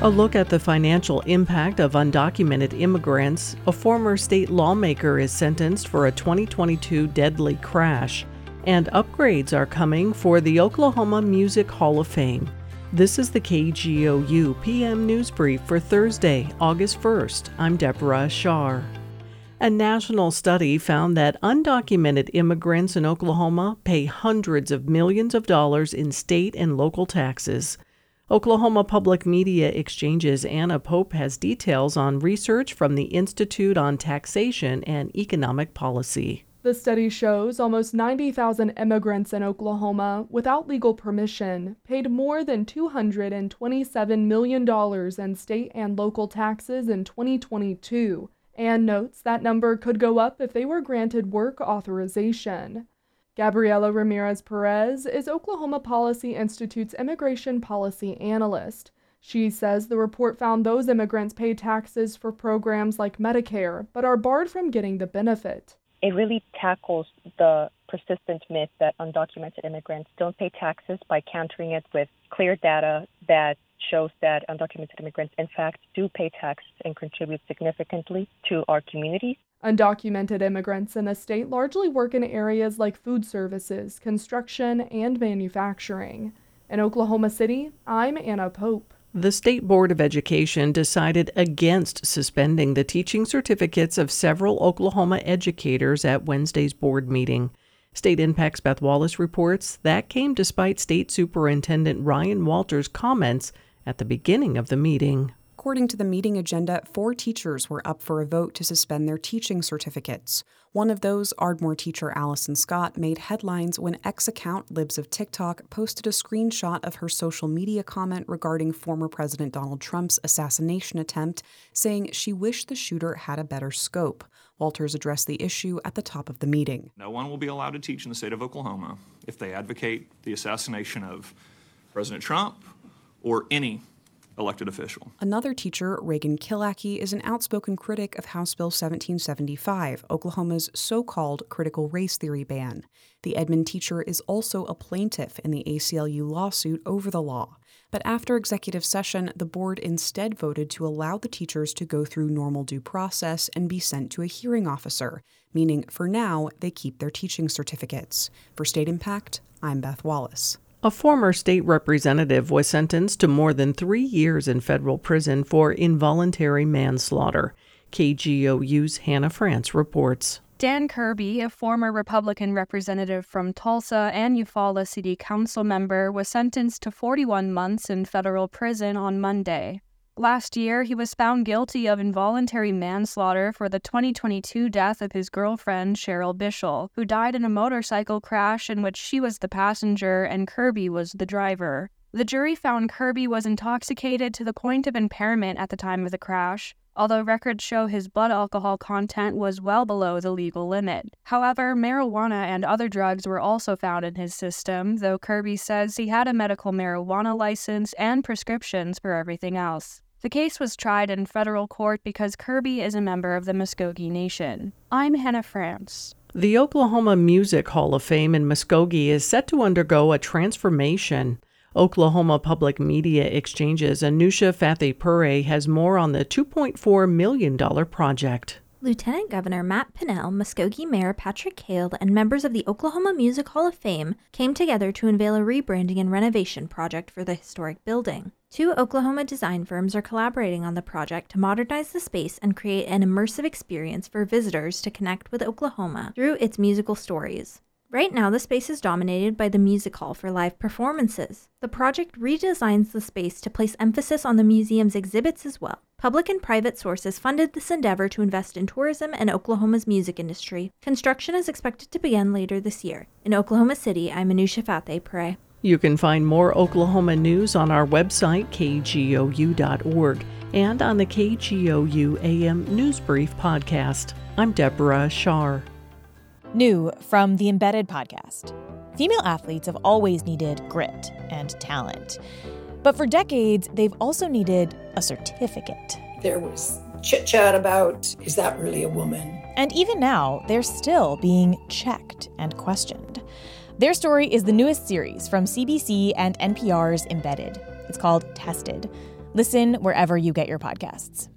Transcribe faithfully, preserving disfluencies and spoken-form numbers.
A look at the financial impact of undocumented immigrants. A former state lawmaker is sentenced for a twenty twenty-two deadly crash, and upgrades are coming for the Oklahoma Music Hall of Fame. This is the K G O U P M News Brief for Thursday, August first. I'm Deborah Shar. A national study found that undocumented immigrants in Oklahoma pay hundreds of millions of dollars in state and local taxes. Oklahoma Public Media Exchange's Anna Pope has details on research from the Institute on Taxation and Economic Policy. The study shows almost ninety thousand immigrants in Oklahoma, without legal permission, paid more than two hundred twenty-seven million dollars in state and local taxes in twenty twenty-two, and notes that number could go up if they were granted work authorization. Gabriela Ramirez Perez is Oklahoma Policy Institute's immigration policy analyst. She says the report found those immigrants pay taxes for programs like Medicare, but are barred from getting the benefit. It really tackles the persistent myth that undocumented immigrants don't pay taxes by countering it with clear data that shows that undocumented immigrants, in fact, do pay taxes and contribute significantly to our communities. Undocumented immigrants in the state largely work in areas like food services, construction, and manufacturing. In Oklahoma City, I'm Anna Pope. The State Board of Education decided against suspending the teaching certificates of several Oklahoma educators at Wednesday's board meeting. State Impact's Beth Wallace reports that came despite State Superintendent Ryan Walters' comments at the beginning of the meeting. According to the meeting agenda, four teachers were up for a vote to suspend their teaching certificates. One of those, Ardmore teacher Allison Scott, made headlines when ex-account Libs of TikTok posted a screenshot of her social media comment regarding former President Donald Trump's assassination attempt, saying she wished the shooter had a better scope. Walters addressed the issue at the top of the meeting. No one will be allowed to teach in the state of Oklahoma if they advocate the assassination of President Trump or any elected official. Another teacher, Reagan Killacky, is an outspoken critic of House Bill seventeen seventy-five, Oklahoma's so-called critical race theory ban. The Edmond teacher is also a plaintiff in the A C L U lawsuit over the law. But after executive session, the board instead voted to allow the teachers to go through normal due process and be sent to a hearing officer, meaning for now they keep their teaching certificates. For State Impact, I'm Beth Wallace. A former state representative was sentenced to more than three years in federal prison for involuntary manslaughter. K G O U's Hannah France reports. Dan Kirby, a former Republican representative from Tulsa and Eufaula City Council member, was sentenced to forty-one months in federal prison on Monday. Last year, he was found guilty of involuntary manslaughter for the twenty twenty-two death of his girlfriend, Cheryl Bishel, who died in a motorcycle crash in which she was the passenger and Kirby was the driver. The jury found Kirby was intoxicated to the point of impairment at the time of the crash, although records show his blood alcohol content was well below the legal limit. However, marijuana and other drugs were also found in his system, though Kirby says he had a medical marijuana license and prescriptions for everything else. The case was tried in federal court because Kirby is a member of the Muskogee Nation. I'm Hannah France. The Oklahoma Music Hall of Fame in Muskogee is set to undergo a transformation. Oklahoma Public Media Exchange's Anusha Fateh-Pure has more on the two point four million dollars project. Lieutenant Governor Matt Pinnell, Muskogee Mayor Patrick Hale, and members of the Oklahoma Music Hall of Fame came together to unveil a rebranding and renovation project for the historic building. Two Oklahoma design firms are collaborating on the project to modernize the space and create an immersive experience for visitors to connect with Oklahoma through its musical stories. Right now, the space is dominated by the music hall for live performances. The project redesigns the space to place emphasis on the museum's exhibits as well. Public and private sources funded this endeavor to invest in tourism and Oklahoma's music industry. Construction is expected to begin later this year. In Oklahoma City, I'm Anusha Fateh-Pure. You can find more Oklahoma news on our website, K G O U dot org, and on the K G O U A M News Brief podcast. I'm Deborah Shar. New from the Embedded podcast. Female athletes have always needed grit and talent. But for decades, they've also needed a certificate. There was chit-chat about, is that really a woman? And even now, they're still being checked and questioned. Their story is the newest series from C B C and N P R's Embedded. It's called Tested. Listen wherever you get your podcasts.